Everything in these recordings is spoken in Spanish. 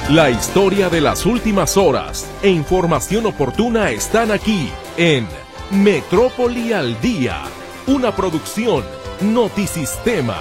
La historia de las últimas horas e información oportuna están aquí en Metrópoli al Día, una producción Notisistema.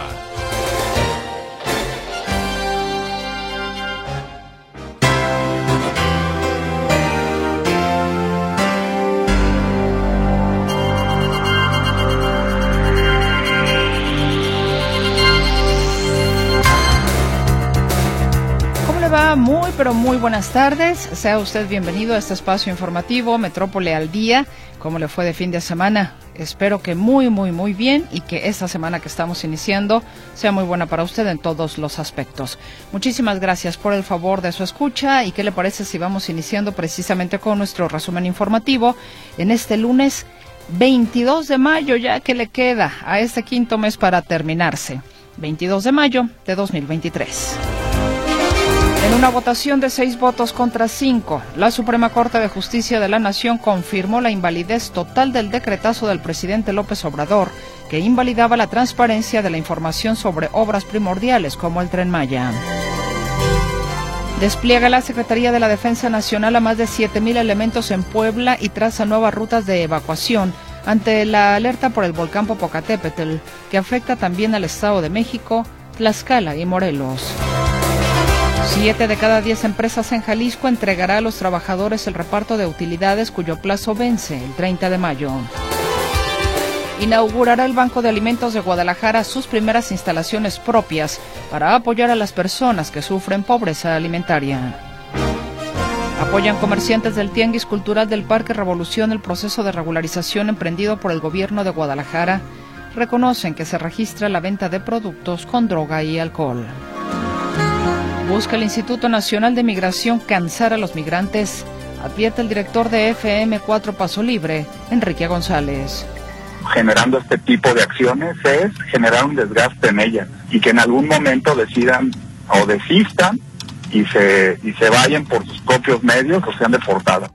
Muy, pero muy buenas tardes. Sea usted bienvenido a este espacio informativo Metrópoli al Día. ¿Cómo le fue de fin de semana? Espero que muy bien y que esta semana que estamos iniciando sea muy buena para usted en todos los aspectos. Muchísimas gracias por el favor de su escucha. ¿Y qué le parece si vamos iniciando precisamente con nuestro resumen informativo en este lunes 22 de mayo, ya que le queda a este quinto mes para terminarse? 22 de mayo de 2023. En una votación de 6 votos contra 5, la Suprema Corte de Justicia de la Nación confirmó la invalidez total del decretazo del presidente López Obrador, que invalidaba la transparencia de la información sobre obras primordiales como el Tren Maya. Despliega la Secretaría de la Defensa Nacional a más de 7,000 elementos en Puebla y traza nuevas rutas de evacuación ante la alerta por el volcán Popocatépetl, que afecta también al Estado de México, Tlaxcala y Morelos. 7 de cada 10 empresas en Jalisco entregará a los trabajadores el reparto de utilidades cuyo plazo vence el 30 de mayo. Inaugurará el Banco de Alimentos de Guadalajara sus primeras instalaciones propias para apoyar a las personas que sufren pobreza alimentaria. Apoyan comerciantes del Tianguis Cultural del Parque Revolución el proceso de regularización emprendido por el gobierno de Guadalajara. Reconocen que se registra la venta de productos con droga y alcohol. Busca el Instituto Nacional de Migración cansar a los migrantes, advierte el director de FM4 Paso Libre, Enrique González. Generando este tipo de acciones es generar un desgaste en ellas y que en algún momento decidan o desistan y se vayan por sus propios medios o sean deportadas.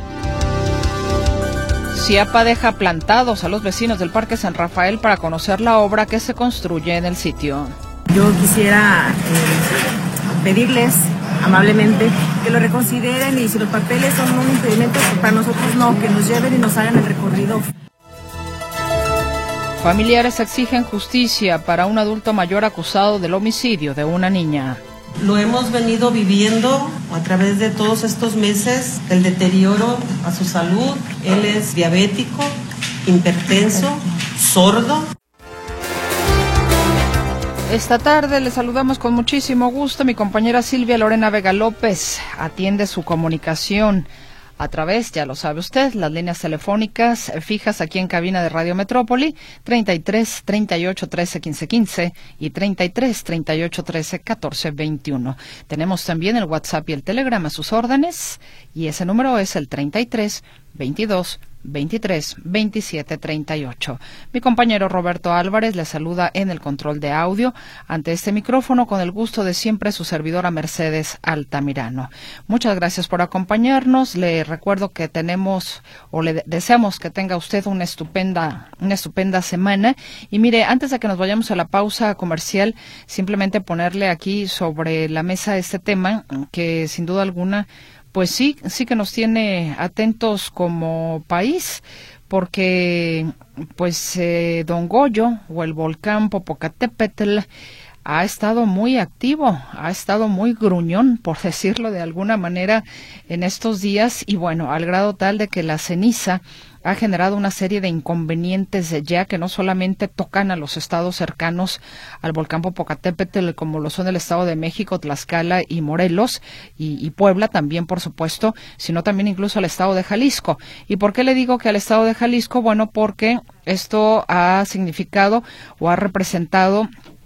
CIAPA deja plantados a los vecinos del Parque San Rafael para conocer la obra que se construye en el sitio. Yo quisiera pedirles amablemente que lo reconsideren y si los papeles son un impedimento, pues para nosotros no, que nos lleven y nos hagan el recorrido. Familiares exigen justicia para un adulto mayor acusado del homicidio de una niña. Lo hemos venido viviendo a través de todos estos meses, el deterioro a su salud. Él es diabético, hipertenso, sordo. Esta tarde le saludamos con muchísimo gusto. Mi compañera Silvia Lorena Vega López atiende su comunicación a través, ya lo sabe usted, las líneas telefónicas fijas aquí en cabina de Radio Metrópoli, 33 38 13 15 15 y 33 38 13 14 21. Tenemos también el WhatsApp y el Telegram a sus órdenes y ese número es el 33 22 23 27 38. Mi compañero Roberto Álvarez le saluda en el control de audio. Ante este micrófono, con el gusto de siempre, su servidora Mercedes Altamirano. Muchas gracias por acompañarnos. Le recuerdo que tenemos, o le deseamos que tenga usted una estupenda semana. Y mire, antes de que nos vayamos a la pausa comercial, simplemente ponerle aquí sobre la mesa este tema que sin duda alguna pues sí que nos tiene atentos como país, porque pues Don Goyo o el volcán Popocatépetl ha estado muy activo, ha estado muy gruñón, por decirlo de alguna manera, en estos días, y bueno, al grado tal de que la ceniza ha generado una serie de inconvenientes ya que no solamente tocan a los estados cercanos al volcán Popocatépetl, como lo son el Estado de México, Tlaxcala y Morelos, y Puebla también, por supuesto, sino también incluso al Estado de Jalisco. ¿Y por qué le digo que al Estado de Jalisco? Bueno, porque esto ha significado o ha representado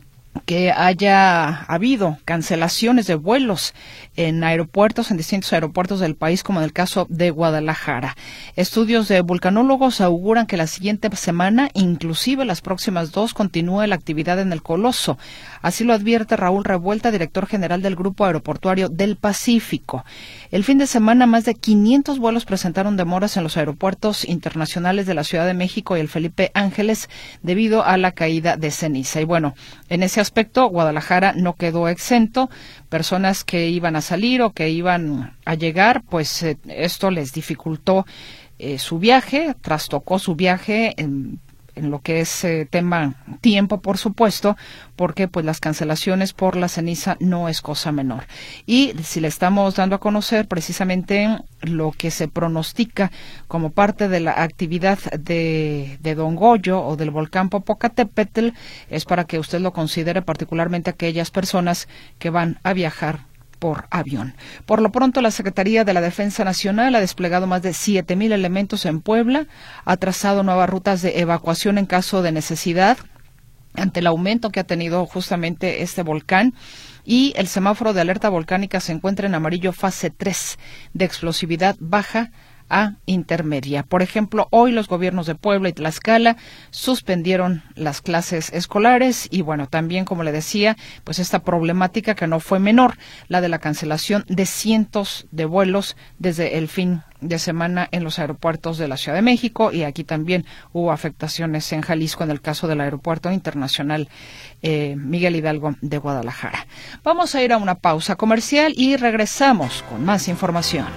que haya habido cancelaciones de vuelos en aeropuertos, en distintos aeropuertos del país, como en el caso de Guadalajara. Estudios de vulcanólogos auguran que la siguiente semana, inclusive las próximas 2, continúe la actividad en el Coloso. Así lo advierte Raúl Revuelta, director general del Grupo Aeroportuario del Pacífico. El fin de semana, más de 500 vuelos presentaron demoras en los aeropuertos internacionales de la Ciudad de México y el Felipe Ángeles debido a la caída de ceniza. Y bueno, en ese aspecto, Guadalajara no quedó exento. Personas que iban a salir o que iban a llegar, pues esto les dificultó su viaje, trastocó su viaje en lo que es tema tiempo, por supuesto, porque pues las cancelaciones por la ceniza no es cosa menor. Y si le estamos dando a conocer precisamente lo que se pronostica como parte de la actividad de Don Goyo o del volcán Popocatépetl, es para que usted lo considere, particularmente aquellas personas que van a viajar por avión. Por lo pronto, la Secretaría de la Defensa Nacional ha desplegado más de 7,000 elementos en Puebla, ha trazado nuevas rutas de evacuación en caso de necesidad ante el aumento que ha tenido justamente este volcán, y el semáforo de alerta volcánica se encuentra en amarillo fase 3 de explosividad baja a intermedia. Por ejemplo, hoy los gobiernos de Puebla y Tlaxcala suspendieron las clases escolares y bueno, también, como le decía, pues esta problemática que no fue menor, la de la cancelación de cientos de vuelos desde el fin de semana en los aeropuertos de la Ciudad de México, y aquí también hubo afectaciones en Jalisco en el caso del Aeropuerto Internacional Miguel Hidalgo de Guadalajara. Vamos a ir a una pausa comercial y regresamos con más información.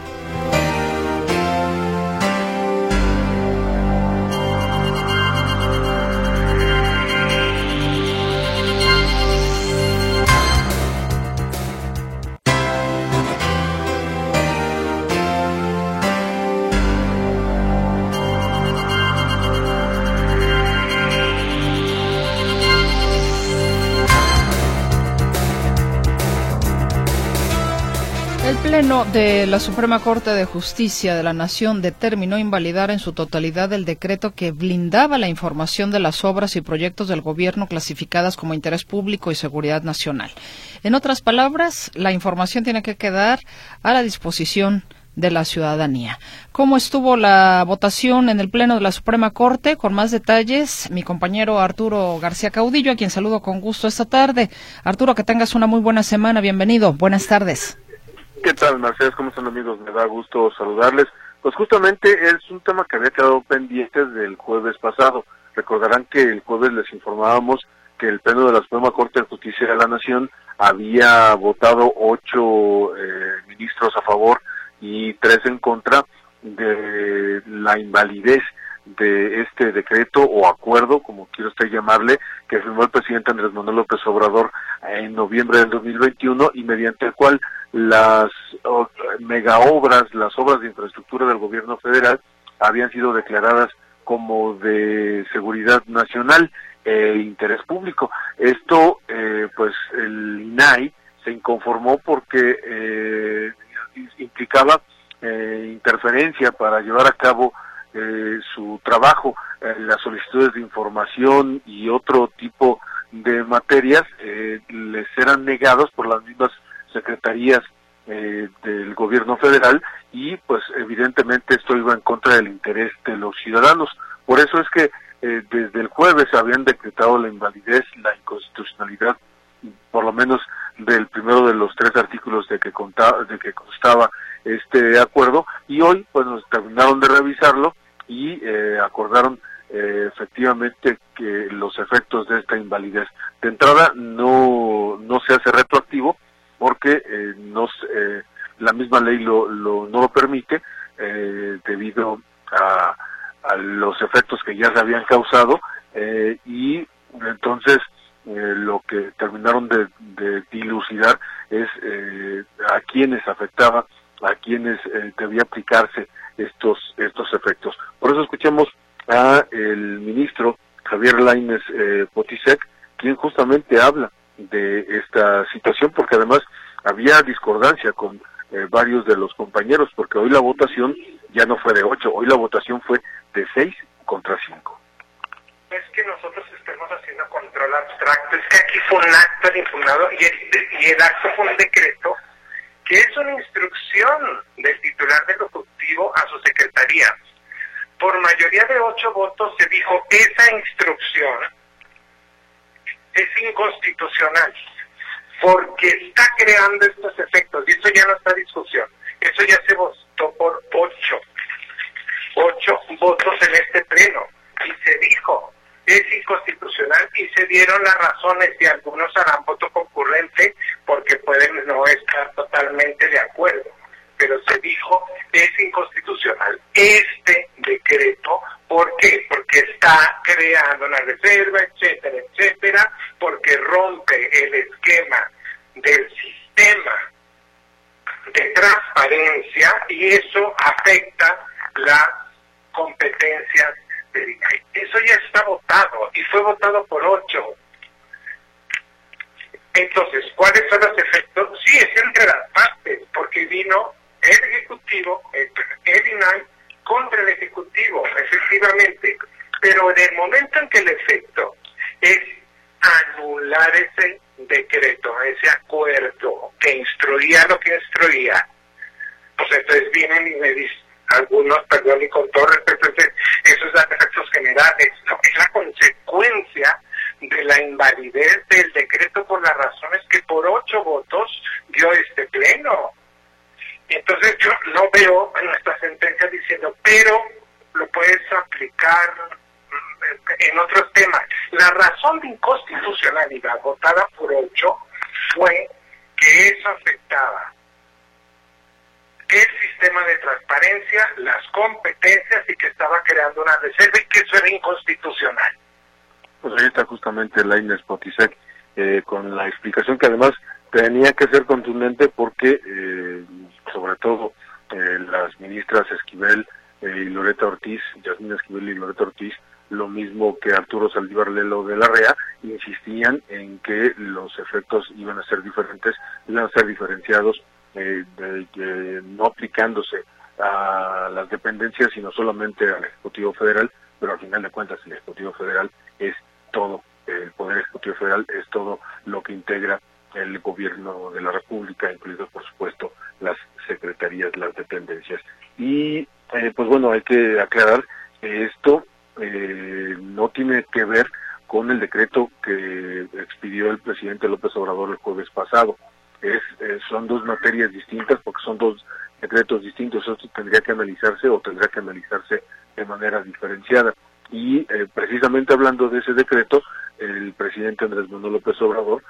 El Pleno de la Suprema Corte de Justicia de la Nación determinó invalidar en su totalidad el decreto que blindaba la información de las obras y proyectos del gobierno clasificadas como interés público y seguridad nacional. En otras palabras, la información tiene que quedar a la disposición de la ciudadanía. ¿Cómo estuvo la votación en el Pleno de la Suprema Corte? Con más detalles, mi compañero Arturo García Caudillo, a quien saludo con gusto esta tarde. Arturo, que tengas una muy buena semana. Bienvenido. Buenas tardes. ¿Qué tal, Mercedes? ¿Cómo están, amigos? Me da gusto saludarles. Pues justamente es un tema que había quedado pendiente del jueves pasado. Recordarán que el jueves les informábamos que el Pleno de la Suprema Corte de Justicia de la Nación había votado 8 ministros a favor y 3 en contra de la invalidez de este decreto o acuerdo, como quiera usted llamarle, que firmó el presidente Andrés Manuel López Obrador en noviembre del 2021 y mediante el cual las megaobras, las obras de infraestructura del gobierno federal habían sido declaradas como de seguridad nacional e interés público. Esto, pues el INAI se inconformó porque implicaba interferencia para llevar a cabo su trabajo, las solicitudes de información y otro tipo de materias les eran negados por las mismas secretarías del gobierno federal y pues evidentemente esto iba en contra del interés de los ciudadanos. Por eso es que desde el jueves habían decretado la invalidez, la inconstitucionalidad, por lo menos del primero de los 3 artículos de que constaba este acuerdo, y hoy pues nos terminaron de revisarlo y acordaron efectivamente que los efectos de esta invalidez de entrada no se hace retroactivo porque la misma ley no lo permite debido a los efectos que ya se habían causado y entonces lo que terminaron de dilucidar es a quienes afectaba, a quienes debía aplicarse estos efectos. Por eso escuchemos a el ministro Javier Lainez Potisek, quien justamente habla de esta situación, porque además había discordancia con varios de los compañeros, porque hoy la votación ya no fue de 8, hoy la votación fue de 6 contra 5. Es que nosotros estemos haciendo control abstracto, es que aquí fue un acto de impugnado y el acto fue un decreto que es una instrucción del titular del Ejecutivo a su secretaría. Por mayoría de 8 votos se dijo esa instrucción es inconstitucional porque está creando estos efectos y eso ya no está en discusión. Eso ya se votó por 8 votos en este pleno y se dijo es inconstitucional y se dieron las razones y algunos harán voto concurrente porque pueden no estar totalmente de acuerdo, pero se dijo es inconstitucional este decreto. ¿Por qué? Porque está creando una reserva, etcétera, etcétera, porque rompe el esquema del sistema de transparencia y eso afecta las competencias del INAI. Eso ya está votado y fue votado por 8. Entonces, ¿cuáles son los efectos? Sí, es entre las partes, porque vino el Ejecutivo, el INAI, contra el Ejecutivo, efectivamente. Pero en el momento en que el efecto es anular ese decreto, ese acuerdo que instruía lo que instruía, pues entonces vienen y me dicen algunos, perdón, y con todo respeto, esos son efectos generales, no, es la consecuencia de la invalidez del decreto por las razones que por 8 votos dio este pleno. Entonces yo no veo en nuestra sentencia diciendo, pero lo puedes aplicar en otros temas. La razón de inconstitucionalidad votada por 8 fue que eso afectaba el sistema de transparencia, las competencias y que estaba creando una reserva y que eso era inconstitucional. Pues ahí está justamente Lainez Potisek con la explicación que además tenía que ser contundente porque sobre todo las ministras Esquivel y Loretta Ortiz, Yasmín Esquivel y Loretta Ortiz, lo mismo que Arturo Saldívar Lelo de la REA, insistían en que los efectos iban a ser diferentes, iban a ser diferenciados, no aplicándose a las dependencias, sino solamente al Ejecutivo Federal, pero al final de cuentas el Ejecutivo Federal es todo, el Poder Ejecutivo Federal es todo lo que integra el gobierno de la República, incluidos por supuesto las secretarías, las dependencias. Y pues bueno, hay que aclarar que esto no tiene que ver con el decreto que expidió el presidente López Obrador el jueves pasado. Son dos materias distintas porque son dos decretos distintos. Esto tendría que analizarse de manera diferenciada. Y precisamente hablando de ese decreto, el presidente Andrés Manuel López Obrador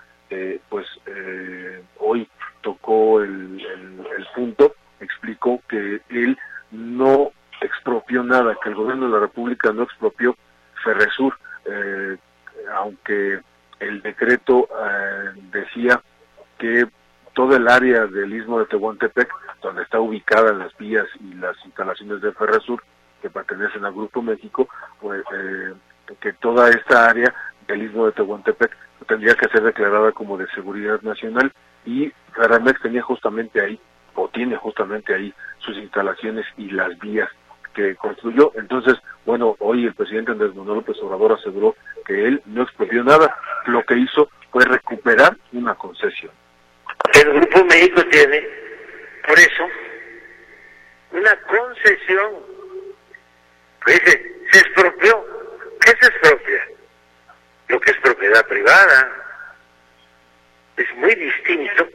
hoy tocó el punto, explicó que él no expropió nada, que el gobierno de la República no expropió Ferresur, aunque el decreto decía que todo el área del Istmo de Tehuantepec, donde está ubicada las vías y las instalaciones de Ferresur, que pertenecen al Grupo México, pues que toda esta área del Istmo de Tehuantepec tendría que ser declarada como de seguridad nacional, y Ferromex tenía justamente ahí, o tiene justamente ahí, sus instalaciones y las vías que construyó. Entonces, bueno, hoy el presidente Andrés Manuel López Obrador aseguró que él no expropió nada, lo que hizo fue recuperar una concesión. El Grupo México tiene, por eso, una concesión. Dice, se expropió. ¿Qué se expropia? Lo que es propiedad privada. Es muy distinto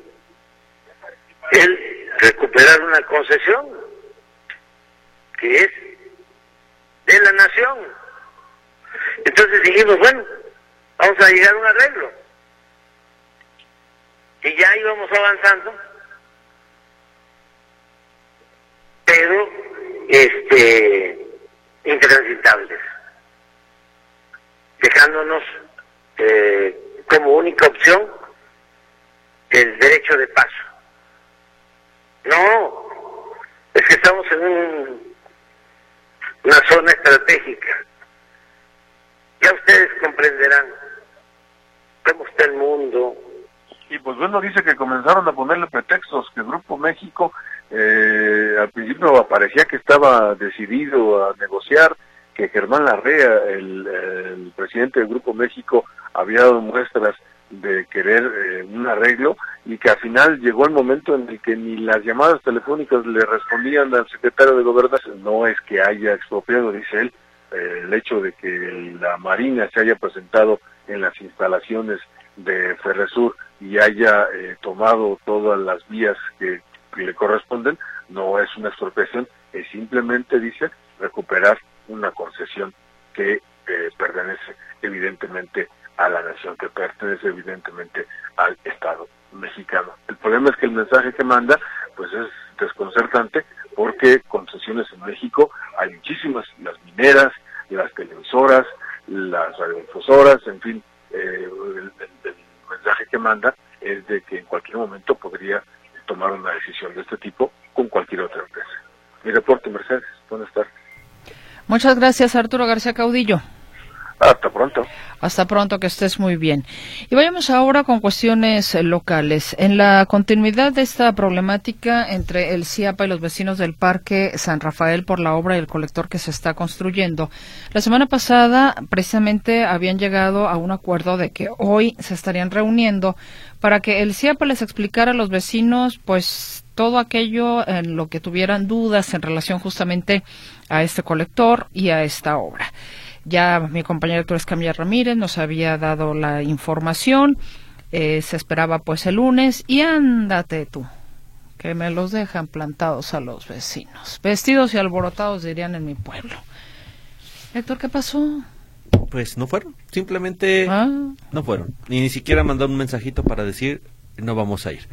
el recuperar una concesión que es de la nación. Entonces dijimos, bueno, vamos a llegar a un arreglo. Y ya íbamos avanzando, pero intransitables, dejándonos como única opción el derecho de paso. No, es que estamos en una zona estratégica. Ya ustedes comprenderán cómo está el mundo. Y pues bueno, dice que comenzaron a ponerle pretextos, que el Grupo México al principio parecía que estaba decidido a negociar, que Germán Larrea, el presidente del Grupo México, había dado muestras de querer un arreglo, y que al final llegó el momento en el que ni las llamadas telefónicas le respondían al secretario de Gobernación. No es que haya expropiado, dice él, el hecho de que la Marina se haya presentado en las instalaciones de Ferresur y haya tomado todas las vías que le corresponden, no es una expropiación, es simplemente, dice, recuperar una concesión que pertenece evidentemente a la nación, que pertenece evidentemente al Estado mexicano. El problema es que el mensaje que manda pues es desconcertante, porque concesiones en México hay muchísimas, las mineras, las televisoras, las radiodifusoras, en fin, el mensaje que manda es de que en cualquier momento podría tomar una decisión de este tipo con cualquier otra empresa. Mi reporte, Mercedes. Buenas tardes. Muchas gracias, Arturo García Caudillo. Hasta pronto. Hasta pronto, que estés muy bien. Y vayamos ahora con cuestiones locales. En la continuidad de esta problemática entre el CIAPA y los vecinos del Parque San Rafael por la obra del colector que se está construyendo, la semana pasada precisamente habían llegado a un acuerdo de que hoy se estarían reuniendo para que el CIAPA les explicara a los vecinos pues todo aquello en lo que tuvieran dudas en relación justamente a este colector y a esta obra. Ya mi compañera Héctor Escamilla Ramírez nos había dado la información, se esperaba pues el lunes, y ándate tú, que me los dejan plantados a los vecinos, vestidos y alborotados, dirían en mi pueblo. Héctor, ¿qué pasó? Pues no fueron, simplemente no fueron, ni siquiera mandaron un mensajito para decir no vamos a ir.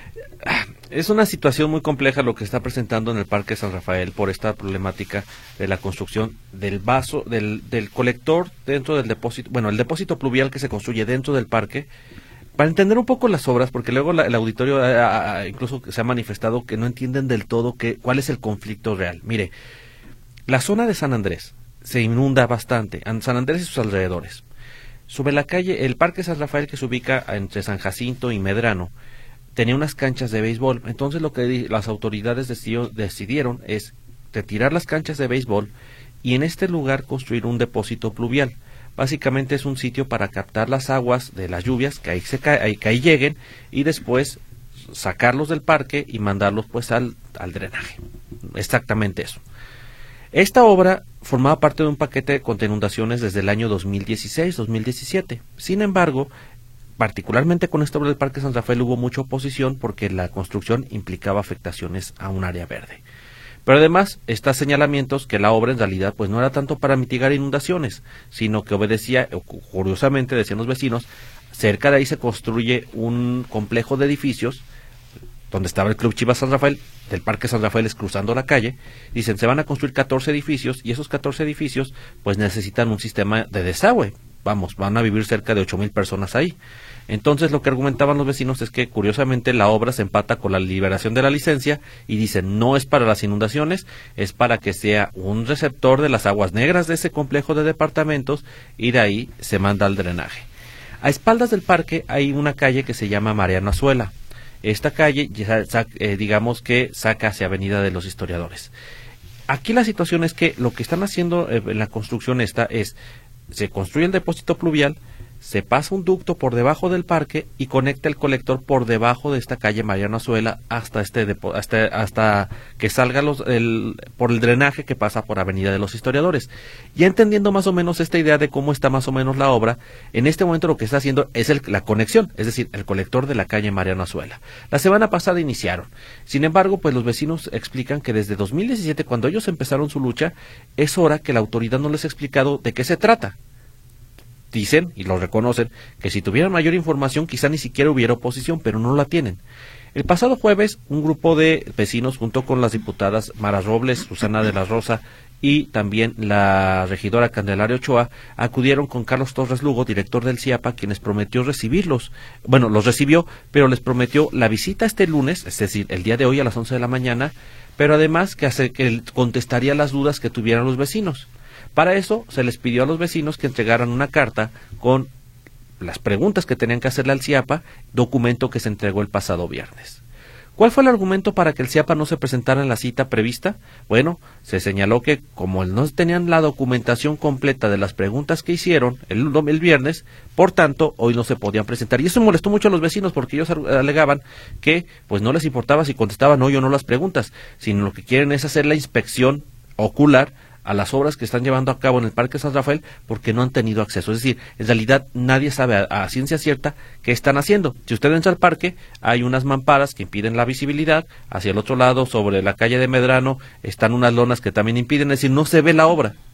Es una situación muy compleja lo que está presentando en el Parque San Rafael por esta problemática de la construcción del vaso, del colector dentro del depósito, bueno, el depósito pluvial que se construye dentro del parque. Para entender un poco las obras, porque luego el auditorio incluso se ha manifestado que no entienden del todo cuál es el conflicto real. Mire, la zona de San Andrés se inunda bastante, San Andrés y sus alrededores. Sobre la calle, el Parque San Rafael, que se ubica entre San Jacinto y Medrano, tenía unas canchas de béisbol. Entonces lo que las autoridades decidieron es retirar las canchas de béisbol y en este lugar construir un depósito pluvial. Básicamente es un sitio para captar las aguas de las lluvias que ahí lleguen, y después sacarlos del parque y mandarlos pues al drenaje. Exactamente eso. Esta obra formaba parte de un paquete contra inundaciones desde el año 2016-2017. Sin embargo, particularmente con esta obra del Parque San Rafael hubo mucha oposición porque la construcción implicaba afectaciones a un área verde. Pero además está señalamientos que la obra en realidad pues no era tanto para mitigar inundaciones, sino que obedecía, curiosamente decían los vecinos, cerca de ahí se construye un complejo de edificios donde estaba el Club Chivas San Rafael, del Parque San Rafael es cruzando la calle. Dicen, se van a construir 14 edificios y esos 14 edificios pues necesitan un sistema de desagüe. Vamos, van a vivir cerca de 8,000 personas ahí. Entonces lo que argumentaban los vecinos es que curiosamente la obra se empata con la liberación de la licencia y dicen no es para las inundaciones, es para que sea un receptor de las aguas negras de ese complejo de departamentos y de ahí se manda al drenaje. A espaldas del parque hay una calle que se llama Mariano Azuela. Esta calle digamos que saca hacia Avenida de los Historiadores. Aquí la situación es que lo que están haciendo en la construcción esta es, se construye el depósito pluvial, se pasa un ducto por debajo del parque y conecta el colector por debajo de esta calle Mariano Azuela hasta hasta que salga por el drenaje que pasa por Avenida de los Historiadores. Ya entendiendo más o menos esta idea de cómo está más o menos la obra, en este momento lo que está haciendo es la conexión, es decir, el colector de la calle Mariano Azuela. La semana pasada iniciaron. Sin embargo, pues los vecinos explican que desde 2017, cuando ellos empezaron su lucha, es hora que la autoridad no les ha explicado de qué se trata. Dicen, y lo reconocen, que si tuvieran mayor información quizá ni siquiera hubiera oposición, pero no la tienen. El pasado jueves, un grupo de vecinos, junto con las diputadas Mara Robles, Susana de la Rosa y también la regidora Candelaria Ochoa, acudieron con Carlos Torres Lugo, director del CIAPA, quienes prometió recibirlos. Bueno, los recibió, pero les prometió la visita este lunes, es decir, el día de hoy a las 11 de la mañana, pero además que contestaría las dudas que tuvieran los vecinos. Para eso se les pidió a los vecinos que entregaran una carta con las preguntas que tenían que hacerle al CIAPA, documento que se entregó el pasado viernes. ¿Cuál fue el argumento para que el CIAPA no se presentara en la cita prevista? Bueno, se señaló que como no tenían la documentación completa de las preguntas que hicieron el viernes, por tanto, hoy no se podían presentar. Y eso molestó mucho a los vecinos porque ellos alegaban que pues no les importaba si contestaban hoy o no las preguntas, sino lo que quieren es hacer la inspección ocular a las obras que están llevando a cabo en el Parque San Rafael porque no han tenido acceso. Es decir, en realidad nadie sabe a ciencia cierta qué están haciendo. Si usted entra al parque, hay unas mamparas que impiden la visibilidad. Hacia el otro lado, sobre la calle de Medrano, están unas lonas que también impiden, es decir, no se ve la obra.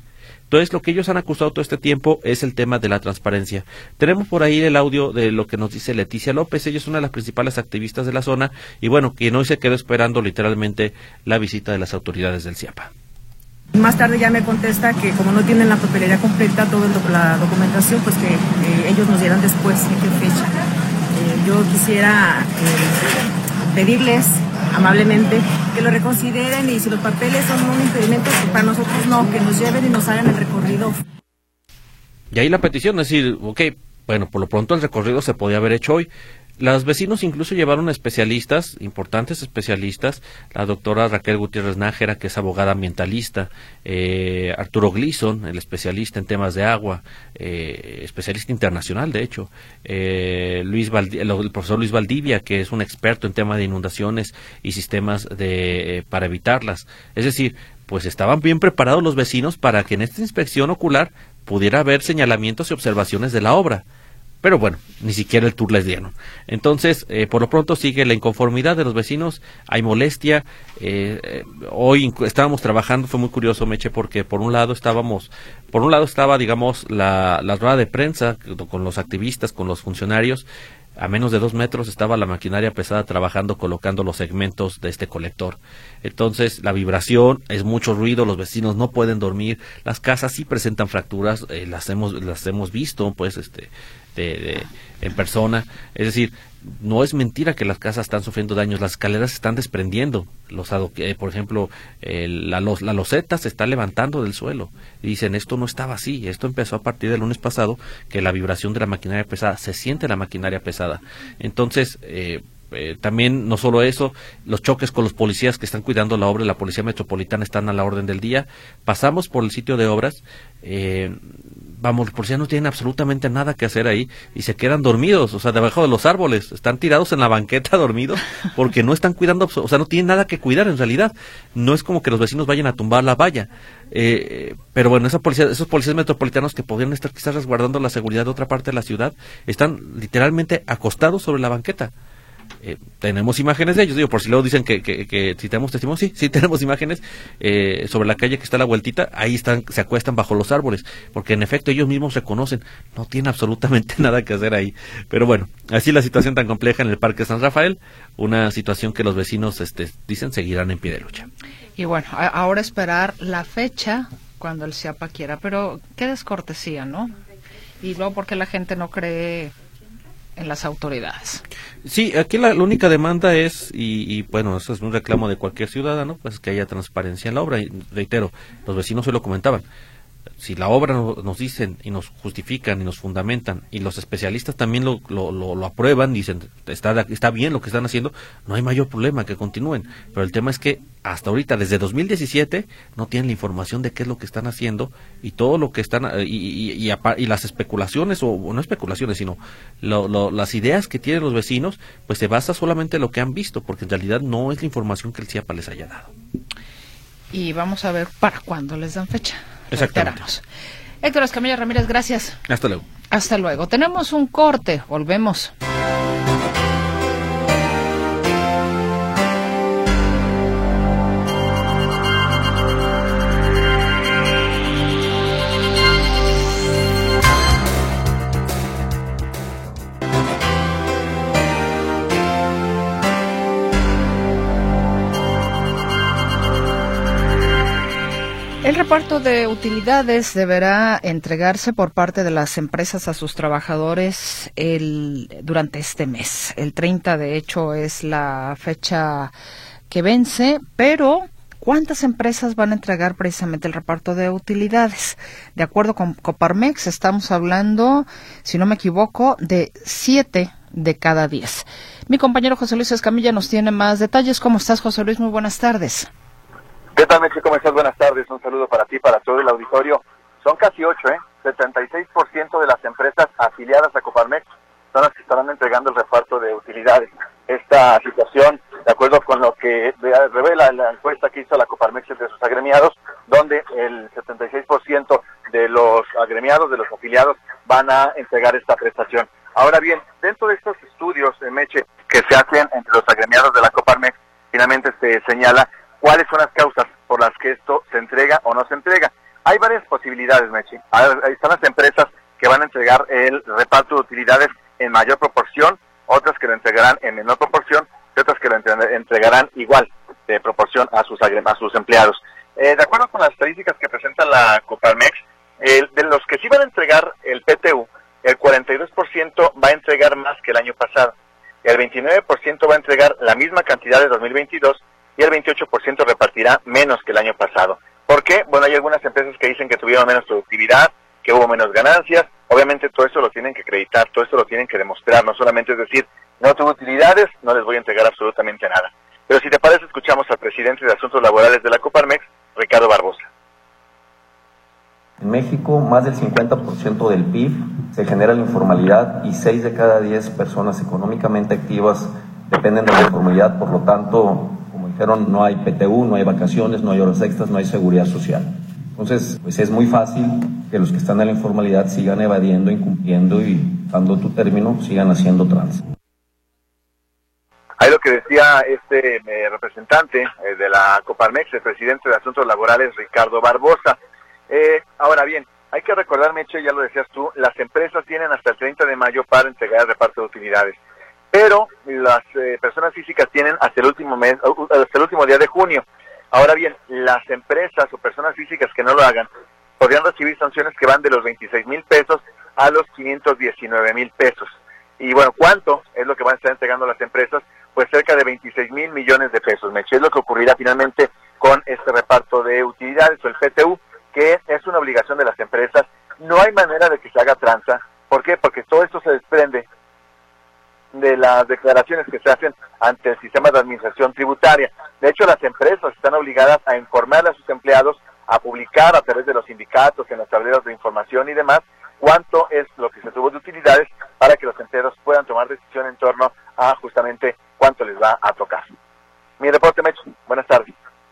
Entonces, lo que ellos han acusado todo este tiempo es el tema de la transparencia. Tenemos por ahí el audio de lo que nos dice Leticia López. Ella es una de las principales activistas de la zona y bueno, quien hoy se quedó esperando literalmente la visita de las autoridades del CIAPA. Más tarde ya me contesta que como no tienen la papelería completa, toda la documentación, pues que ellos nos dieran después en qué fecha. Yo quisiera pedirles amablemente que lo reconsideren y si los papeles son un impedimento, pues para nosotros no, que nos lleven y nos hagan el recorrido. Y ahí la petición es decir, ok, bueno, por lo pronto el recorrido se podía haber hecho hoy. Los vecinos incluso llevaron especialistas, importantes especialistas, la doctora Raquel Gutiérrez Nájera, que es abogada ambientalista, Arturo Gleason, el especialista en temas de agua, especialista internacional de hecho, el profesor Luis Valdivia, que es un experto en temas de inundaciones y sistemas para evitarlas. Es decir, pues estaban bien preparados los vecinos para que en esta inspección ocular pudiera haber señalamientos y observaciones de la obra. Pero bueno, ni siquiera el tour les dieron. Entonces, por lo pronto sigue la inconformidad de los vecinos, hay molestia. Hoy estábamos trabajando, fue muy curioso, Meche, porque por un lado estaba, digamos, la rueda de prensa con los activistas, con los funcionarios. A menos de 2 metros estaba la maquinaria pesada trabajando, colocando los segmentos de este colector. Entonces, la vibración, es mucho ruido, los vecinos no pueden dormir, las casas sí presentan fracturas, las hemos visto, pues, en persona. Es decir, no es mentira que las casas están sufriendo daños, las escaleras se están desprendiendo, por ejemplo, la loseta se está levantando del suelo, y dicen, esto no estaba así, esto empezó a partir del lunes pasado, que la vibración de la maquinaria pesada, se siente la maquinaria pesada. Entonces, también no solo eso, los choques con los policías que están cuidando la obra, la policía metropolitana están a la orden del día. Pasamos por el sitio de obras, los policías no tienen absolutamente nada que hacer ahí y se quedan dormidos, o sea, debajo de los árboles, están tirados en la banqueta dormidos porque no están cuidando, o sea, no tienen nada que cuidar en realidad. No es como que los vecinos vayan a tumbar la valla, pero bueno, esos policías metropolitanos que podrían estar quizás resguardando la seguridad de otra parte de la ciudad, están literalmente acostados sobre la banqueta. Tenemos imágenes de ellos, digo, por si luego dicen que si tenemos testimonio, sí tenemos imágenes sobre la calle que está a la vueltita, ahí están, se acuestan bajo los árboles, porque en efecto ellos mismos reconocen, no tienen absolutamente nada que hacer ahí. Pero bueno, así la situación tan compleja en el Parque San Rafael, una situación que los vecinos dicen seguirán en pie de lucha. Y bueno, ahora esperar la fecha cuando el CIAPA quiera, pero qué descortesía, ¿no? Y luego porque la gente no cree en las autoridades. Sí, aquí la única demanda es, y bueno, eso es un reclamo de cualquier ciudadano, pues que haya transparencia en la obra. Y reitero, los vecinos hoy lo comentaban, si la obra nos dicen y nos justifican y nos fundamentan y los especialistas también lo aprueban, dicen está bien lo que están haciendo, no hay mayor problema, que continúen. Pero el tema es que hasta ahorita, desde 2017, no tienen la información de qué es lo que están haciendo y todo lo que están y las especulaciones, o no especulaciones, sino las ideas que tienen los vecinos, pues se basa solamente en lo que han visto, porque en realidad no es la información que el CIAPA les haya dado. Y vamos a ver para cuándo les dan fecha. Exactamente. Héctor Escamilla Ramírez, gracias. Hasta luego. Hasta luego. Tenemos un corte, volvemos. El reparto de utilidades deberá entregarse por parte de las empresas a sus trabajadores durante este mes. El 30, de hecho, es la fecha que vence, pero ¿cuántas empresas van a entregar precisamente el reparto de utilidades? De acuerdo con Coparmex, estamos hablando, si no me equivoco, de 7 de cada 10. Mi compañero José Luis Escamilla nos tiene más detalles. ¿Cómo estás, José Luis? Muy buenas tardes. ¿Qué tal, Meche? ¿Cómo estás? Buenas tardes. Un saludo para ti, para todo el auditorio. Son casi 8, 76% de las empresas afiliadas a Coparmex son las que estarán entregando el reparto de utilidades. Esta situación, de acuerdo con lo que revela la encuesta que hizo la Coparmex entre sus agremiados, donde el 76% de los agremiados, de los afiliados, van a entregar esta prestación. Ahora bien, dentro de estos estudios, Meche, que se hacen entre los agremiados de la Coparmex, finalmente se señala cuáles son las causas por las que esto se entrega o no se entrega. Hay varias posibilidades utilidades, Meche. Ahí están las empresas que van a entregar el reparto de utilidades en mayor proporción, otras que lo entregarán en menor proporción y otras que lo entregarán igual de proporción a sus empleados. De acuerdo con las estadísticas que presenta la Coparmex, de los que sí van a entregar el PTU, el 42% va a entregar más que el año pasado, el 29% va a entregar la misma cantidad de 2022 y el 28% repartirá menos que el año pasado. ¿Por qué? Bueno, hay algunas empresas que dicen que tuvieron menos productividad, que hubo menos ganancias. Obviamente todo eso lo tienen que acreditar, todo esto lo tienen que demostrar, no solamente es decir, no tuve utilidades, no les voy a entregar absolutamente nada. Pero si te parece, escuchamos al presidente de Asuntos Laborales de la Coparmex, Ricardo Barbosa. En México, más del 50% del PIB se genera en la informalidad y 6 de cada 10 personas económicamente activas dependen de la informalidad. Por lo tanto, como dijeron, no hay PTU, no hay vacaciones, no hay horas extras, no hay seguridad social. Entonces, pues es muy fácil que los que están en la informalidad sigan evadiendo, incumpliendo y, dando tu término, sigan haciendo trans. Ahí lo que decía este representante de la Coparmex, el presidente de Asuntos Laborales, Ricardo Barbosa. Ahora bien, hay que recordar, Meche, ya lo decías tú, las empresas tienen hasta el 30 de mayo para entregar el reparto de utilidades, pero las personas físicas tienen hasta el último día de junio. Ahora bien, las empresas o personas físicas que no lo hagan podrían recibir sanciones que van de los 26,000 pesos a los 519,000 pesos. Y bueno, ¿cuánto es lo que van a estar entregando las empresas? Pues cerca de 26,000 millones de pesos, Meche. Es lo que ocurrirá finalmente con este reparto de utilidades o el PTU, que es una obligación de las empresas. No hay manera de que se haga tranza. ¿Por qué? Porque todo esto se desprende de las declaraciones que se hacen ante el sistema de administración tributaria. De hecho, las empresas están obligadas a informar a sus empleados, a publicar a través de los sindicatos, en los tableros de información y demás, cuánto es lo que se tuvo de utilidades para que los empleados puedan tomar decisión en torno a justamente cuánto les va a tocar. Mi reporte, Mecho. Buenas tardes.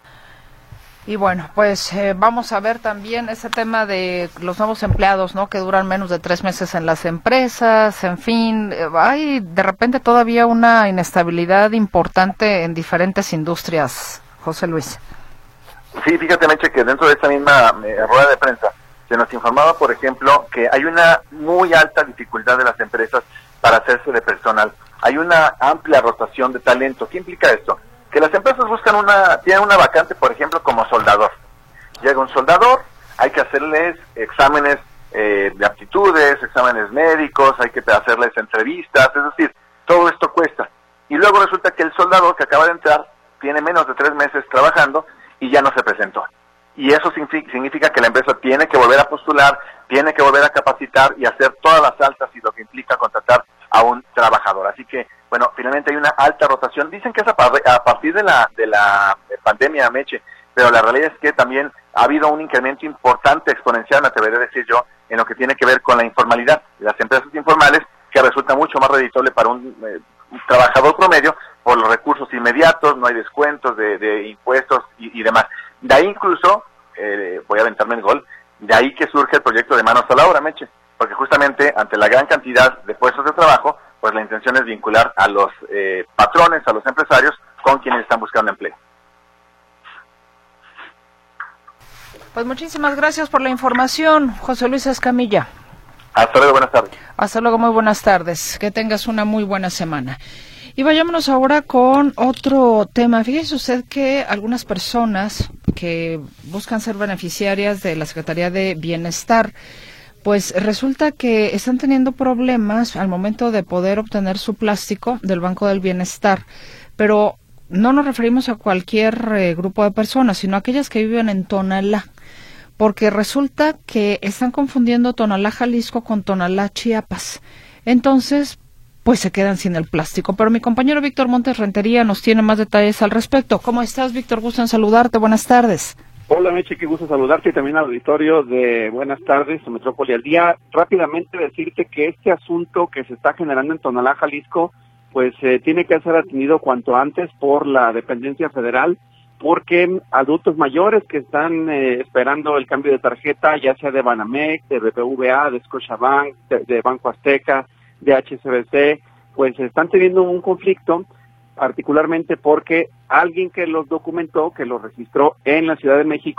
Y bueno, pues vamos a ver también ese tema de los nuevos empleados, ¿no? Que duran menos de 3 meses en las empresas, en fin, hay de repente todavía una inestabilidad importante en diferentes industrias, José Luis. Sí, fíjate, Meche, que dentro de esta misma rueda de prensa se nos informaba, por ejemplo, que hay una muy alta dificultad de las empresas para hacerse de personal. Hay una amplia rotación de talento. ¿Qué implica esto? Que las empresas tienen una vacante, por ejemplo, como soldador. Llega un soldador, hay que hacerles exámenes de aptitudes, exámenes médicos, hay que hacerles entrevistas, es decir, todo esto cuesta. Y luego resulta que el soldador que acaba de entrar tiene menos de 3 meses trabajando y ya no se presentó. Y eso significa que la empresa tiene que volver a postular, tiene que volver a capacitar y hacer todas las altas y lo que implica contratar a un trabajador. Así que, bueno, finalmente hay una alta rotación. Dicen que es a partir de la pandemia, Meche, pero la realidad es que también ha habido un incremento importante, exponencial, me atreveré a decir yo, en lo que tiene que ver con la informalidad. Las empresas informales, que resulta mucho más redituable para un trabajador promedio por los recursos inmediatos, no hay descuentos de impuestos y demás. De ahí incluso, voy a aventarme el gol, de ahí que surge el proyecto de Manos a la Obra, Meche, porque justamente ante la gran cantidad de puestos de trabajo, pues la intención es vincular a los patrones, a los empresarios, con quienes están buscando empleo. Pues muchísimas gracias por la información, José Luis Escamilla. Hasta luego, buenas tardes. Hasta luego, muy buenas tardes. Que tengas una muy buena semana. Y vayámonos ahora con otro tema. Fíjese usted que algunas personas que buscan ser beneficiarias de la Secretaría de Bienestar, pues resulta que están teniendo problemas al momento de poder obtener su plástico del Banco del Bienestar. Pero no nos referimos a cualquier grupo de personas, sino a aquellas que viven en Tonalá. Porque resulta que están confundiendo Tonalá, Jalisco con Tonalá, Chiapas. Entonces, pues se quedan sin el plástico. Pero mi compañero Víctor Montes Rentería nos tiene más detalles al respecto. ¿Cómo estás, Víctor? Gusto en saludarte. Buenas tardes. Hola, Meche, qué gusto saludarte y también al auditorio de Buenas tardes, Metrópoli al Día. Rápidamente decirte que este asunto que se está generando en Tonalá, Jalisco, pues tiene que ser atendido cuanto antes por la dependencia federal, porque adultos mayores que están esperando el cambio de tarjeta, ya sea de Banamex, de BBVA, de Scotiabank, de Banco Azteca, de HSBC, pues están teniendo un conflicto, particularmente porque alguien que los documentó, que los registró en la Ciudad de México,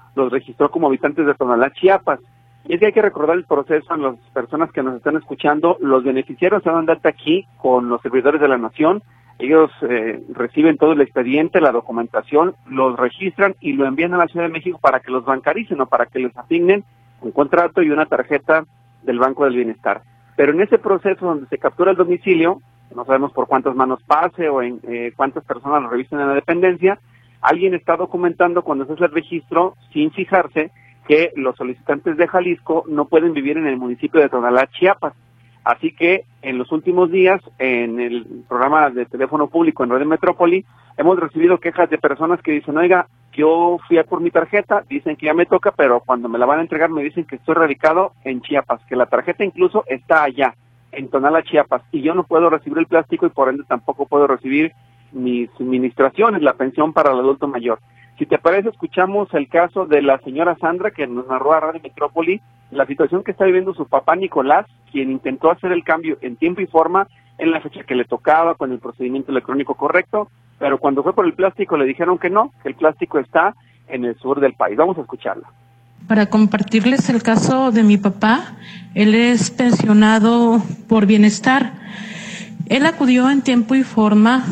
los registró como habitantes de Tonalá, Chiapas. Y es que hay que recordar el proceso a las personas que nos están escuchando. Los beneficiarios se dan de alta aquí con los servidores de la Nación. Ellos reciben todo el expediente, la documentación, los registran y lo envían a la Ciudad de México para que los bancaricen o para que les asignen un contrato y una tarjeta del Banco del Bienestar. Pero en ese proceso donde se captura el domicilio, no sabemos por cuántas manos pase o en cuántas personas lo revisen en la dependencia, alguien está documentando cuando se hace el registro sin fijarse que los solicitantes de Jalisco no pueden vivir en el municipio de Tonalá, Chiapas. Así que en los últimos días, en el programa de teléfono público en Radio Metrópoli, hemos recibido quejas de personas que dicen, oiga, yo fui a por mi tarjeta, dicen que ya me toca, pero cuando me la van a entregar me dicen que estoy radicado en Chiapas, que la tarjeta incluso está allá, en Tonalá, Chiapas, y yo no puedo recibir el plástico y por ende tampoco puedo recibir mis suministraciones, la pensión para el adulto mayor. Si te parece, escuchamos el caso de la señora Sandra, que nos narró a Radio Metrópoli la situación que está viviendo su papá Nicolás, quien intentó hacer el cambio en tiempo y forma, en la fecha que le tocaba, con el procedimiento electrónico correcto, pero cuando fue por el plástico le dijeron que no, que el plástico está en el sur del país. Vamos a escucharlo. Para compartirles el caso de mi papá, él es pensionado por bienestar. Él acudió en tiempo y forma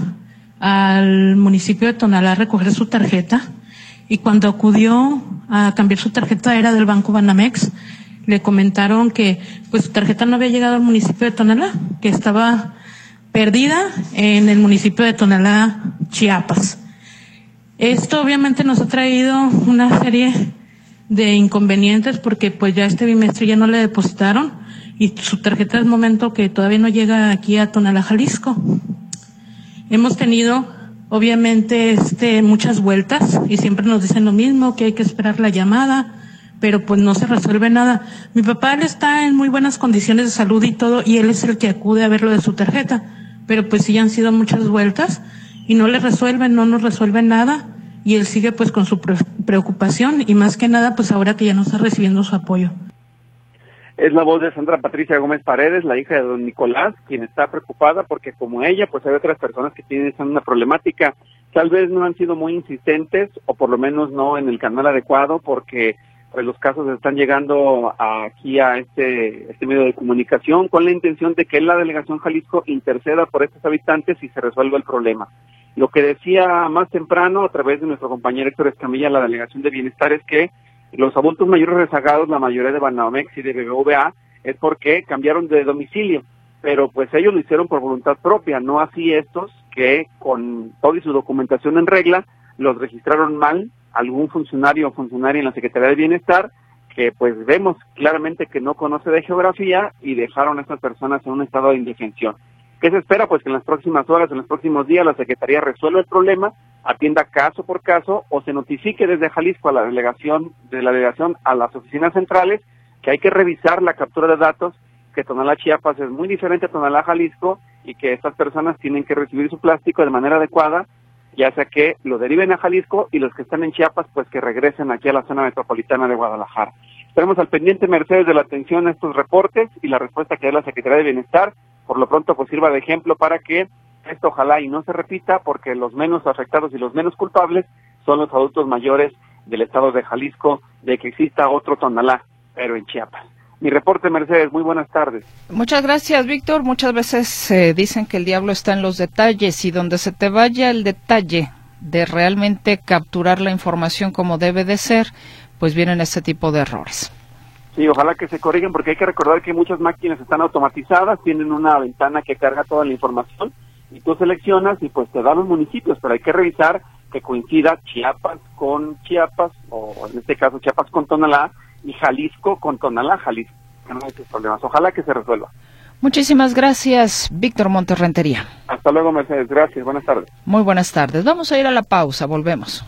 al municipio de Tonalá a recoger su tarjeta, y cuando acudió a cambiar su tarjeta era del Banco Banamex, le comentaron que pues su tarjeta no había llegado al municipio de Tonalá, que estaba perdida en el municipio de Tonalá, Chiapas. Esto obviamente nos ha traído una serie de inconvenientes porque pues ya este bimestre ya no le depositaron y su tarjeta es momento que todavía no llega aquí a Tonalá, Jalisco. Hemos tenido obviamente muchas vueltas y siempre nos dicen lo mismo, que hay que esperar la llamada, pero pues no se resuelve nada. Mi papá, él está en muy buenas condiciones de salud y todo, y él es el que acude a ver lo de su tarjeta, pero pues sí han sido muchas vueltas y no le resuelven, no nos resuelven nada, y él sigue pues con su preocupación, y más que nada pues ahora que ya no está recibiendo su apoyo. Es la voz de Sandra Patricia Gómez Paredes, la hija de don Nicolás, quien está preocupada porque como ella, pues hay otras personas que tienen una problemática. Tal vez no han sido muy insistentes, o por lo menos no en el canal adecuado, porque pues los casos están llegando aquí a este medio de comunicación con la intención de que la Delegación Jalisco interceda por estos habitantes y se resuelva el problema. Lo que decía más temprano a través de nuestro compañero Héctor Escamilla, la Delegación de Bienestar, es que los adultos mayores rezagados, la mayoría de Banamex y de BBVA, es porque cambiaron de domicilio, pero pues ellos lo hicieron por voluntad propia, no así estos que con toda y su documentación en regla los registraron mal, algún funcionario o funcionaria en la Secretaría de Bienestar, que pues vemos claramente que no conoce de geografía y dejaron a estas personas en un estado de indefensión. ¿Qué se espera? Pues que en las próximas horas, en los próximos días, la Secretaría resuelva el problema, atienda caso por caso o se notifique desde Jalisco a la delegación a las oficinas centrales que hay que revisar la captura de datos, que Tonalá, Chiapas es muy diferente a Tonalá, Jalisco, y que estas personas tienen que recibir su plástico de manera adecuada, ya sea que lo deriven a Jalisco y los que están en Chiapas pues que regresen aquí a la zona metropolitana de Guadalajara. Estaremos al pendiente, Mercedes, de la atención a estos reportes y la respuesta que dé la Secretaría de Bienestar. Por lo pronto pues sirva de ejemplo para que esto ojalá y no se repita, porque los menos afectados y los menos culpables son los adultos mayores del estado de Jalisco, de que exista otro Tonalá, pero en Chiapas. Mi reporte, Mercedes, muy buenas tardes. Muchas gracias, Víctor. Muchas veces dicen que el diablo está en los detalles, y donde se te vaya el detalle de realmente capturar la información como debe de ser, pues vienen este tipo de errores. Sí, ojalá que se corrigen, porque hay que recordar que muchas máquinas están automatizadas, tienen una ventana que carga toda la información, y tú seleccionas y pues te da los municipios, pero hay que revisar que coincida Chiapas con Chiapas, o en este caso Chiapas con Tonalá, y Jalisco con Tonalá, Jalisco. No hay esos problemas. Ojalá que se resuelva. Muchísimas gracias, Víctor Montes Rentería. Hasta luego, Mercedes. Gracias. Buenas tardes. Muy buenas tardes. Vamos a ir a la pausa. Volvemos.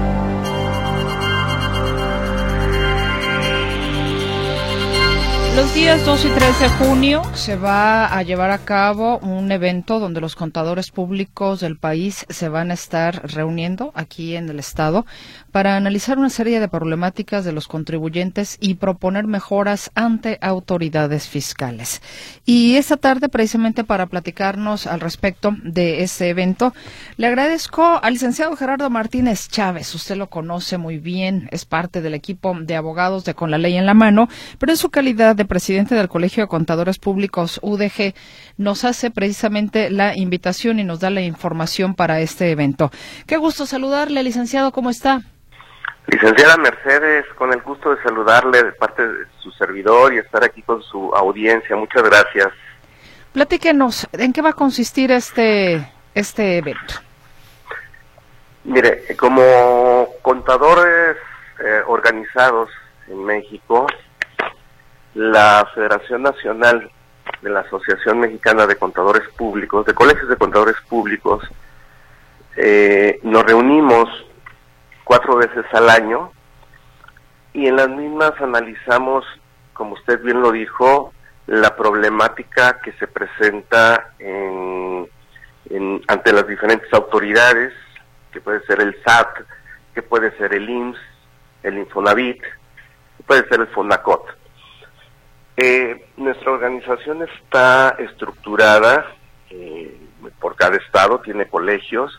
Los Los días 2 y 3 de junio se va a llevar a cabo un evento donde los contadores públicos del país se van a estar reuniendo aquí en el estado para analizar una serie de problemáticas de los contribuyentes y proponer mejoras ante autoridades fiscales. Y esta tarde, precisamente para platicarnos al respecto de este evento, le agradezco al licenciado Gerardo Martínez Chávez. Usted lo conoce muy bien, es parte del equipo de abogados de Con la Ley en la Mano, pero en su calidad de presidente del Colegio de Contadores Públicos UDG, nos hace precisamente la invitación y nos da la información para este evento. Qué gusto saludarle, licenciado, ¿cómo está? Licenciada Mercedes, con el gusto de saludarle de parte de su servidor y estar aquí con su audiencia. Muchas gracias. Platíquenos, ¿en qué va a consistir este evento? Mire, como contadores organizados en México, la Federación Nacional de la Asociación Mexicana de Contadores Públicos, de Colegios de Contadores Públicos, nos reunimos 4 veces al año y en las mismas analizamos, como usted bien lo dijo, la problemática que se presenta ante las diferentes autoridades, que puede ser el SAT, que puede ser el IMSS, el Infonavit, que puede ser el Fonacot. Nuestra organización está estructurada por cada estado, tiene colegios,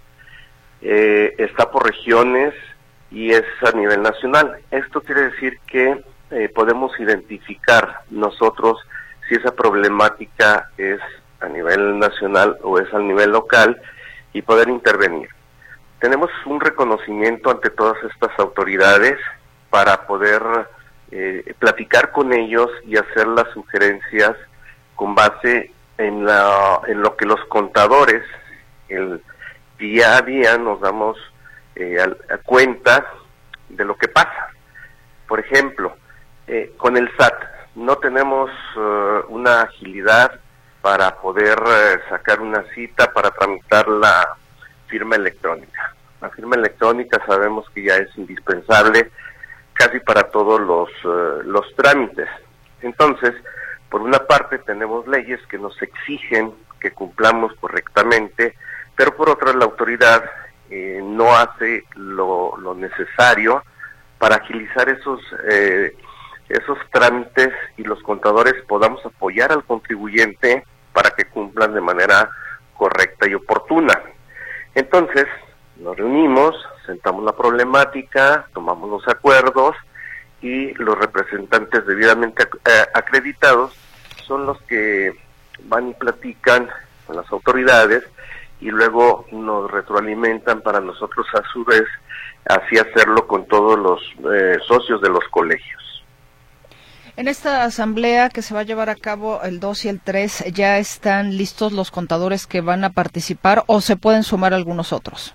está por regiones y es a nivel nacional. Esto quiere decir que podemos identificar nosotros si esa problemática es a nivel nacional o es a nivel local y poder intervenir. Tenemos un reconocimiento ante todas estas autoridades para poder platicar con ellos y hacer las sugerencias con base en lo que los contadores el día a día nos damos a cuenta de lo que pasa. Por ejemplo, con el SAT no tenemos una agilidad para poder sacar una cita para tramitar la firma electrónica. La firma electrónica sabemos que ya es indispensable casi para todos los trámites. Entonces, por una parte tenemos leyes que nos exigen que cumplamos correctamente, pero por otra la autoridad no hace lo necesario para agilizar esos trámites y los contadores podamos apoyar al contribuyente para que cumplan de manera correcta y oportuna. Entonces, nos reunimos, sentamos la problemática, tomamos los acuerdos y los representantes debidamente acreditados son los que van y platican con las autoridades y luego nos retroalimentan para nosotros a su vez así hacerlo con todos los socios de los colegios. En esta asamblea que se va a llevar a cabo el 2 y el 3, ¿ya están listos los contadores que van a participar o se pueden sumar algunos otros?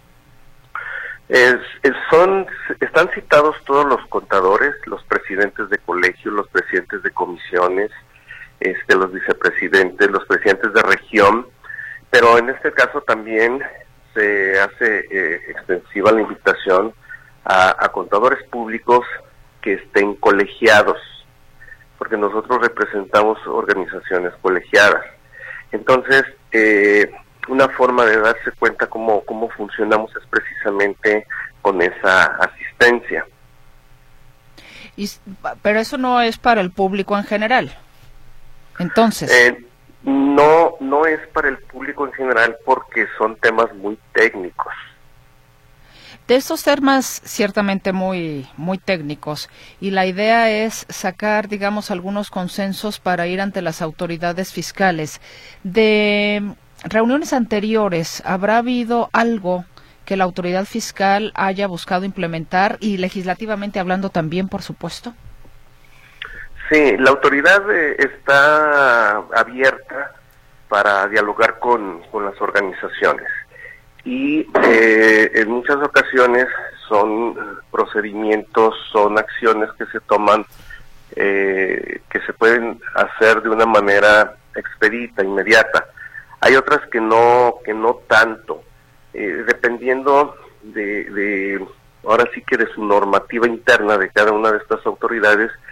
Están citados todos los contadores, los presidentes de colegios, los presidentes de comisiones, los vicepresidentes, los presidentes de región, pero en este caso también se hace extensiva la invitación a contadores públicos que estén colegiados, porque nosotros representamos organizaciones colegiadas. Entonces, una forma de darse cuenta cómo funcionamos es precisamente con esa asistencia. Pero eso no es para el público en general. Entonces, no es para el público en general porque son temas muy técnicos. De estos temas ciertamente muy técnicos, y la idea es sacar, digamos, algunos consensos para ir ante las autoridades fiscales. De reuniones anteriores, ¿habrá habido algo que la autoridad fiscal haya buscado implementar y legislativamente hablando también, por supuesto? Sí, la autoridad está abierta para dialogar con las organizaciones y en muchas ocasiones son procedimientos, son acciones que se toman, que se pueden hacer de una manera expedita, inmediata. Hay otras que no tanto, dependiendo de ahora sí que de su normativa interna de cada una de estas autoridades,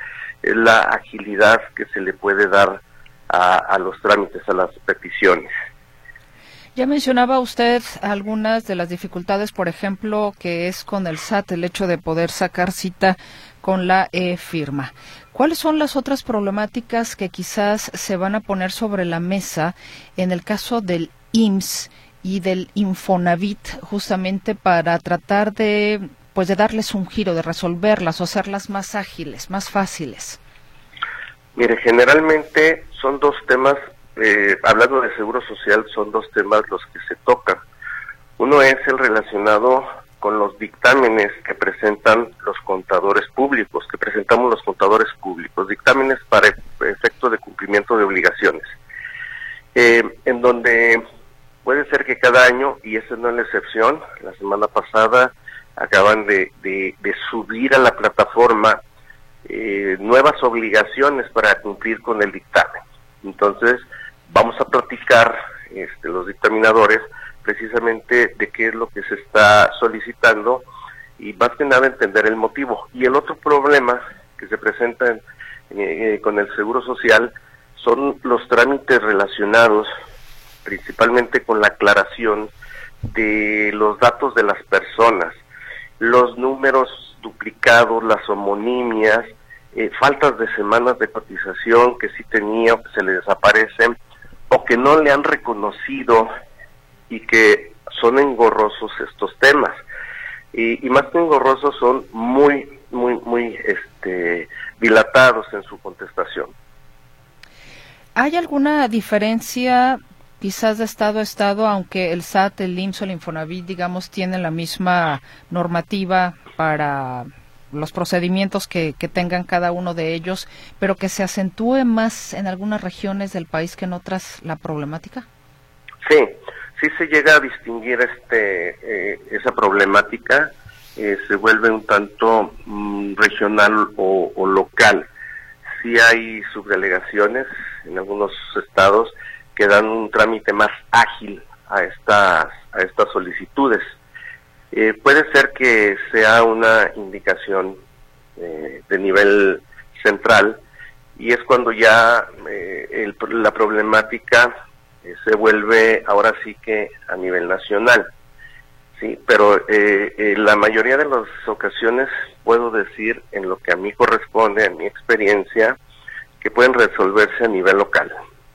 la agilidad que se le puede dar a los trámites, a las peticiones. Ya mencionaba usted algunas de las dificultades, por ejemplo, que es con el SAT, el hecho de poder sacar cita con la e-firma. ¿Cuáles son las otras problemáticas que quizás se van a poner sobre la mesa en el caso del IMSS y del Infonavit, justamente para tratar de darles un giro, de resolverlas o hacerlas más ágiles, más fáciles? Mire, generalmente son dos temas, hablando de seguro social, son dos temas los que se tocan. Uno es el relacionado con los dictámenes que presentan los contadores públicos, dictámenes para efecto de cumplimiento de obligaciones, en donde puede ser que cada año, y esa no es la excepción, la semana pasada acaban de subir a la plataforma nuevas obligaciones para cumplir con el dictamen. Entonces, vamos a platicar los dictaminadores precisamente de qué es lo que se está solicitando y más que nada entender el motivo. Y el otro problema que se presenta con el Seguro Social son los trámites relacionados principalmente con la aclaración de los datos de las personas, los números duplicados, las homonimias, faltas de semanas de cotización que sí tenía o que se le desaparecen o que no le han reconocido y que son engorrosos estos temas. Y más que engorrosos, son muy dilatados en su contestación. ¿Hay alguna diferencia quizás de estado a estado, aunque el SAT, el IMSS o el Infonavit, digamos, tienen la misma normativa para los procedimientos que tengan cada uno de ellos, pero que se acentúe más en algunas regiones del país que en otras la problemática? Sí se llega a distinguir esa problemática, se vuelve un tanto regional o local. Sí hay subdelegaciones en algunos estados que dan un trámite más ágil a estas solicitudes. Puede ser que sea una indicación de nivel central y es cuando ya la problemática se vuelve ahora sí que a nivel nacional, sí, pero la mayoría de las ocasiones puedo decir, en lo que a mí corresponde, en mi experiencia, que pueden resolverse a nivel local.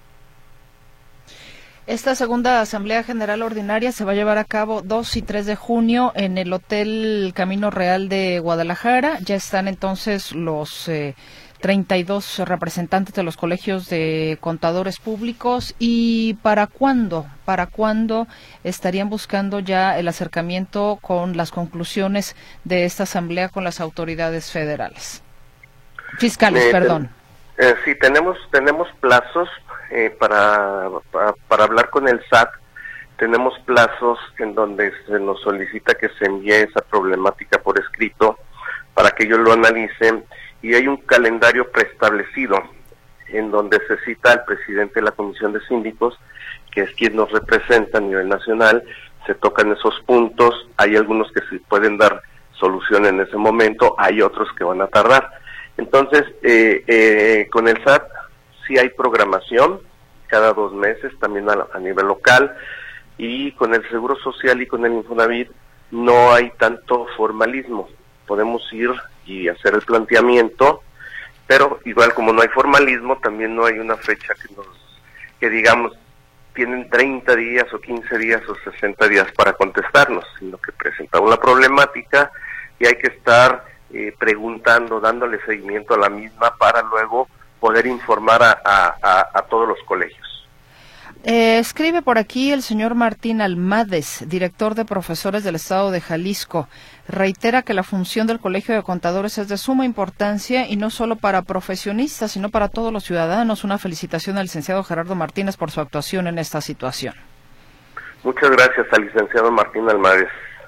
Esta segunda Asamblea General Ordinaria se va a llevar a cabo 2 y 3 de junio en el Hotel Camino Real de Guadalajara. Ya están entonces los 32 representantes de los colegios de contadores públicos. ¿Y para cuándo estarían buscando ya el acercamiento con las conclusiones de esta Asamblea con las autoridades federales? Fiscales, perdón. Sí, tenemos plazos para hablar con el SAT. Tenemos plazos en donde se nos solicita que se envíe esa problemática por escrito para que ellos lo analicen, y hay un calendario preestablecido en donde se cita al presidente de la Comisión de Síndicos, que es quien nos representa a nivel nacional. Se tocan esos puntos, hay algunos que se pueden dar solución en ese momento, hay otros que van a tardar. Entonces, con el SAT sí hay programación cada 2 meses, también a nivel local, y con el Seguro Social y con el Infonavit no hay tanto formalismo. Podemos ir y hacer el planteamiento, pero igual como no hay formalismo, también no hay una fecha que digamos tienen 30 días o 15 días o 60 días para contestarnos, sino que presentamos la problemática y hay que estar preguntando, dándole seguimiento a la misma para luego poder informar a todos los colegios. Escribe por aquí el señor Martín Almades, director de profesores del Estado de Jalisco. Reitera que la función del Colegio de Contadores es de suma importancia y no solo para profesionistas, sino para todos los ciudadanos. Una felicitación al licenciado Gerardo Martínez por su actuación en esta situación. Muchas gracias al licenciado Martín Almades.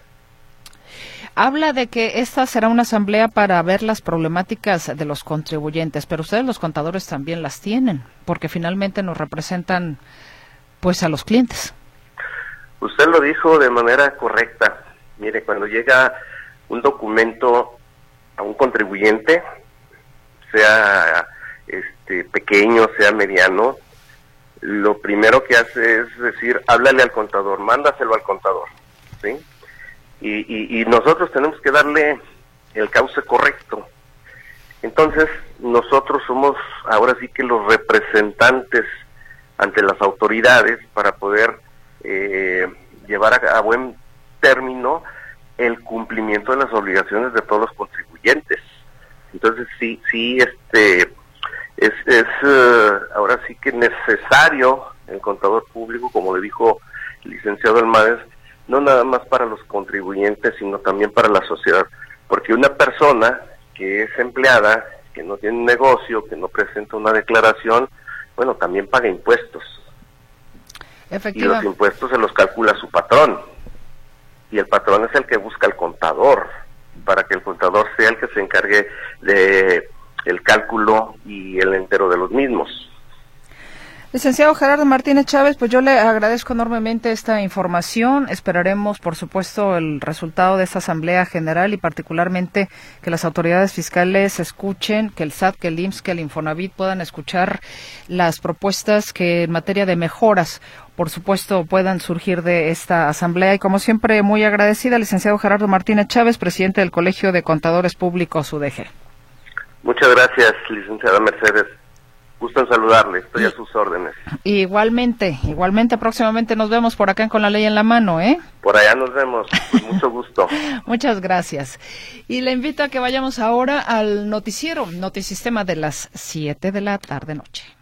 Habla de que esta será una asamblea para ver las problemáticas de los contribuyentes, pero ustedes los contadores también las tienen, porque finalmente nos representan pues a los clientes. Usted lo dijo de manera correcta. Mire, cuando llega un documento a un contribuyente, sea pequeño, sea mediano, lo primero que hace es decir, háblale al contador, mándaselo al contador, ¿sí? Y nosotros tenemos que darle el cauce correcto. Entonces, nosotros somos ahora sí que los representantes ante las autoridades para poder llevar a buen término el cumplimiento de las obligaciones de todos los contribuyentes. Entonces, sí, es ahora sí que necesario el contador público, como le dijo el licenciado Almades, no nada más para los contribuyentes, sino también para la sociedad, porque una persona que es empleada, que no tiene un negocio, que no presenta una declaración, bueno, también paga impuestos. Y los impuestos se los calcula su patrón, y el patrón es el que busca al contador, para que el contador sea el que se encargue de el cálculo y el entero de los mismos. Licenciado Gerardo Martínez Chávez, pues yo le agradezco enormemente esta información. Esperaremos, por supuesto, el resultado de esta Asamblea General y particularmente que las autoridades fiscales escuchen, que el SAT, que el IMSS, que el Infonavit puedan escuchar las propuestas que en materia de mejoras, por supuesto, puedan surgir de esta Asamblea. Y como siempre, muy agradecida, licenciado Gerardo Martínez Chávez, presidente del Colegio de Contadores Públicos UDG. Muchas gracias, licenciada Mercedes. Gusto en saludarle, estoy a sus órdenes. Igualmente, próximamente nos vemos por acá en Con la Ley en la Mano, ¿eh? Por allá nos vemos, con mucho gusto. Muchas gracias. Y le invito a que vayamos ahora al noticiero, Notisistema de las 7 de la tarde noche.